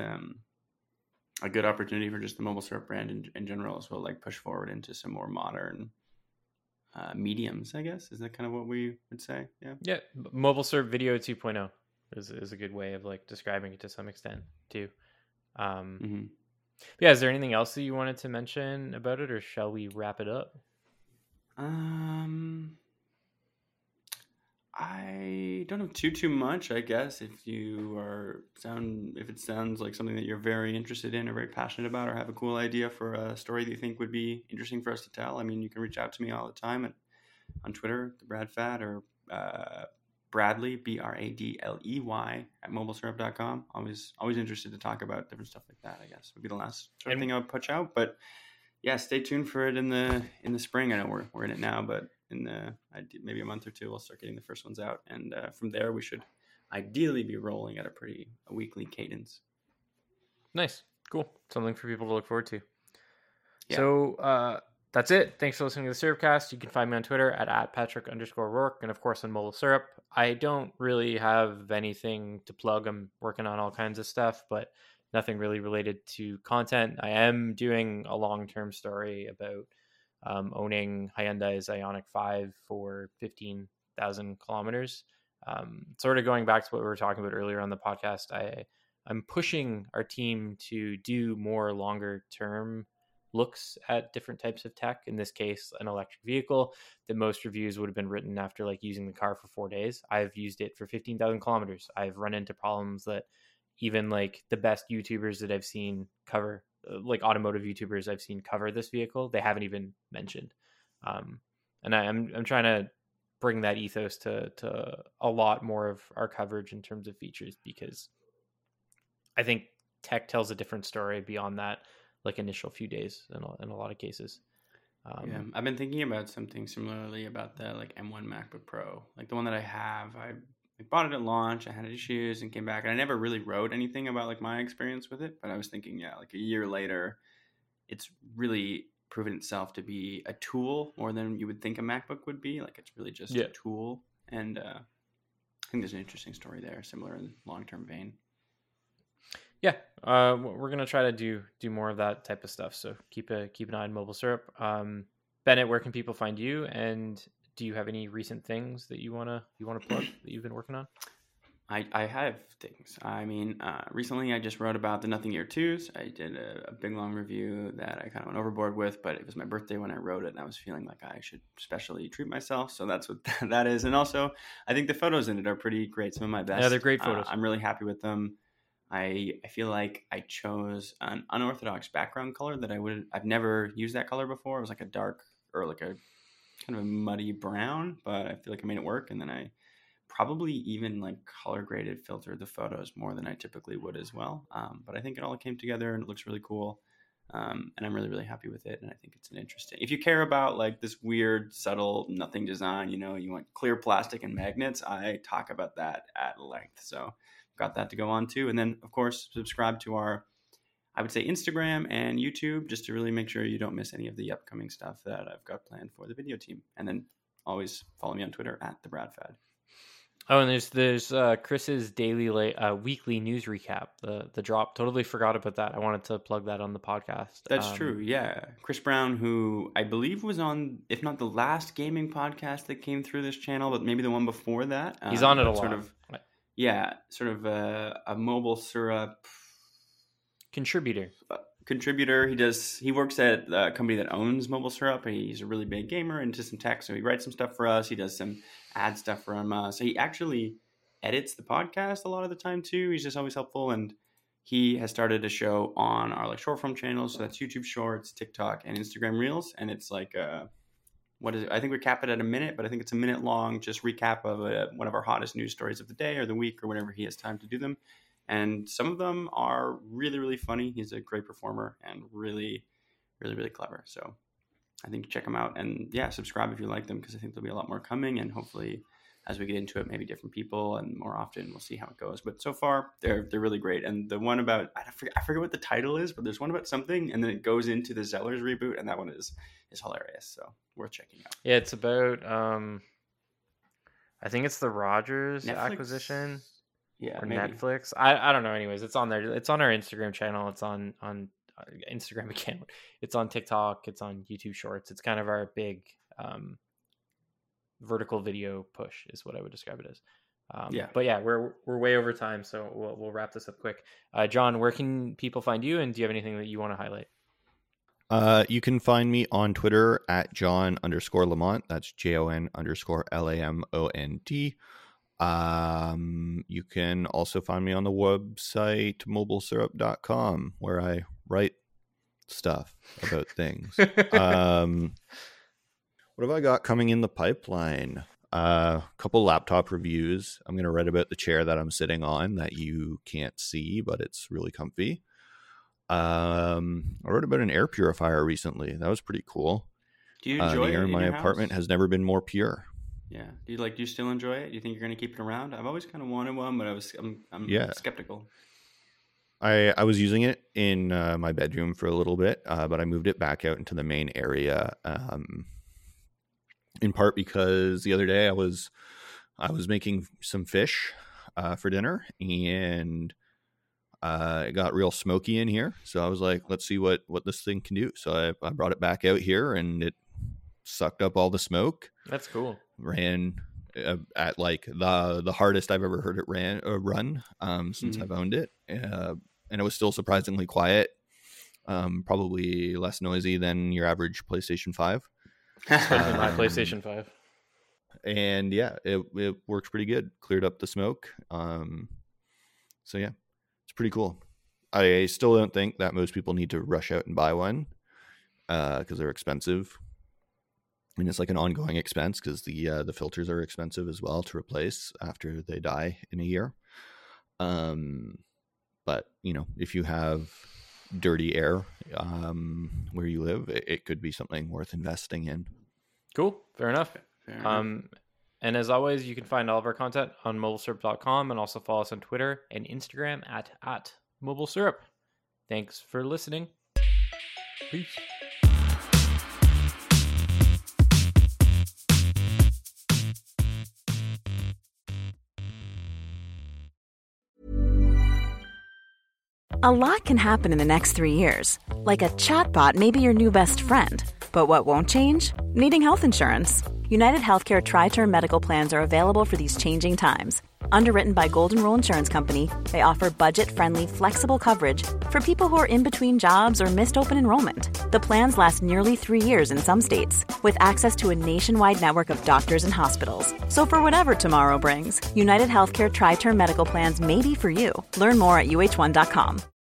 a good opportunity for just the Mobile Syrup brand in general as well, like push forward into some more modern mediums, I guess. Is that kind of what we would say? Yeah. Mobile Syrup Video 2.0 is a good way of like describing it to some extent too. Yeah, is there anything else that you wanted to mention about it, or shall we wrap it up? I don't have too much, I guess. If it sounds like something that you're very interested in or very passionate about, or have a cool idea for a story that you think would be interesting for us to tell, I mean, you can reach out to me all the time on Twitter, the Brad Fat, or Bradley, Bradley at mobilesyrup.com. Always interested to talk about different stuff like that, I guess would be the last sort of thing I would push out. But yeah, stay tuned for it in the spring. I know we're in it now, but in maybe a month or two, we'll start getting the first ones out. And from there, we should ideally be rolling at a weekly cadence. Nice. Cool. Something for people to look forward to. Yeah. So That's it. Thanks for listening to the Syrupcast. You can find me on Twitter at Patrick_Rourke, and of course on Mobile Syrup. I don't really have anything to plug. I'm working on all kinds of stuff, but nothing really related to content. I am doing a long-term story about owning Hyundai's Ioniq 5 for 15,000 kilometers. Sort of going back to what we were talking about earlier on the podcast, I'm pushing our team to do more longer-term looks at different types of tech. In this case, an electric vehicle. That most reviews would have been written after like using the car for 4 days. I've used it for 15,000 kilometers. I've run into problems that even like the best YouTubers that I've seen cover, like automotive YouTubers I've seen cover this vehicle, they haven't even mentioned. And I'm trying to bring that ethos to a lot more of our coverage in terms of features, because I think tech tells a different story beyond that like initial few days in a lot of cases. Yeah, I've been thinking about something similarly about the like M1 MacBook Pro, like the one that I have. I bought it at launch. I had issues and came back, and I never really wrote anything about like my experience with it. But I was thinking, yeah, like a year later, it's really proven itself to be a tool more than you would think a MacBook would be. Like it's really just a tool, and I think there's an interesting story there, similar in long-term vein. Yeah, we're gonna try to do more of that type of stuff. So keep an eye on Mobile Syrup. Bennett, where can people find you? And do you have any recent things that you wanna plug that you've been working on? I have things. I mean, recently I just wrote about the Nothing Year 2s. I did a big long review that I kind of went overboard with, but it was my birthday when I wrote it, and I was feeling like I should especially treat myself. So that's what that is. And also, I think the photos in it are pretty great. Some of my best. Yeah, they're great photos. I'm really happy with them. I feel like I chose an unorthodox background color that I've never used that color before. It was like a dark or like a kind of a muddy brown, but I feel like I made it work. And then I probably even like color graded filtered the photos more than I typically would as well. But I think it all came together and it looks really cool. And I'm really, really happy with it. And I think it's an interesting, if you care about like this weird, subtle, nothing design, you want clear plastic and magnets, I talk about that at length. So got that to go on to. And then of course, subscribe to our, I would say, Instagram and YouTube, just to really make sure you don't miss any of the upcoming stuff that I've got planned for the video team. And then always follow me on Twitter at @TheBradFad. Oh, and there's Chris's daily weekly news recap, the drop. Totally forgot about that. I wanted to plug that on the podcast. That's true. Yeah, Chris Brown, who I believe was on, if not the last gaming podcast that came through this channel, but maybe the one before that. He's on it a lot. Sort of a Mobile Syrup contributor. He works at a company that owns Mobile Syrup. He's a really big gamer into some tech, so he writes some stuff for us. He does some ad stuff for him. So he actually edits the podcast a lot of the time too. He's just always helpful, and he has started a show on our like short form channels. So that's YouTube Shorts, TikTok, and Instagram Reels. And it's like what is it? I think we cap it at a minute, but I think it's a minute long, just recap of one of our hottest news stories of the day or the week or whenever he has time to do them. And some of them are really, really funny. He's a great performer and really, really, really clever. So I think check him out, and yeah, subscribe if you like them, because I think there'll be a lot more coming. And hopefully as we get into it, maybe different people and more often, we'll see how it goes. But so far they're really great. And the one about, I forget what the title is, but there's one about something and then it goes into the Zellers reboot, and that one is hilarious. So worth checking out. Yeah, it's about I think it's the Rogers acquisition. Yeah, or maybe. Netflix. I don't know. Anyways, it's on there. It's on our Instagram channel. It's on Instagram account. It's on TikTok. It's on YouTube Shorts. It's kind of our big vertical video push, is what I would describe it as. But yeah, we're way over time, so we'll wrap this up quick. John, where can people find you, and do you have anything that you want to highlight? You can find me on Twitter at John_Lamont. That's JON_LAMONT. You can also find me on the website mobilesyrup.com, where I write stuff about things. What have I got coming in the pipeline? A couple laptop reviews. I'm going to write about the chair that I'm sitting on that you can't see, but it's really comfy. I wrote about an air purifier recently. That was pretty cool. Do you enjoy the air it in my apartment has never been more pure. Yeah. Do you still enjoy it? Do you think you're going to keep it around? I've always kind of wanted one, but I'm skeptical. I was using it in my bedroom for a little bit, but I moved it back out into the main area, in part because the other day I was making some fish for dinner, and it got real smoky in here. So I was like, let's see what this thing can do. So I brought it back out here, and it sucked up all the smoke. That's cool. Ran at like the hardest I've ever heard it run since I've owned it, and it was still surprisingly quiet. Probably less noisy than your average PlayStation 5. Especially my PlayStation 5. And yeah, it worked pretty good. Cleared up the smoke. So yeah, it's pretty cool. I still don't think that most people need to rush out and buy one because they're expensive. And it's like an ongoing expense because the filters are expensive as well to replace after they die in a year. But you know, if you have dirty air where you live, it could be something worth investing in. Cool. Fair enough. And as always, you can find all of our content on mobilesyrup.com and also follow us on Twitter and Instagram at mobilesyrup. Thanks for listening. Peace. A lot can happen in the next 3 years. Like a chatbot may be your new best friend. But what won't change? Needing health insurance. United Healthcare Tri-Term Medical Plans are available for these changing times. Underwritten by Golden Rule Insurance Company, they offer budget-friendly, flexible coverage for people who are in between jobs or missed open enrollment. The plans last nearly 3 years in some states, with access to a nationwide network of doctors and hospitals. So for whatever tomorrow brings, United Healthcare Tri-Term Medical Plans may be for you. Learn more at uh1.com.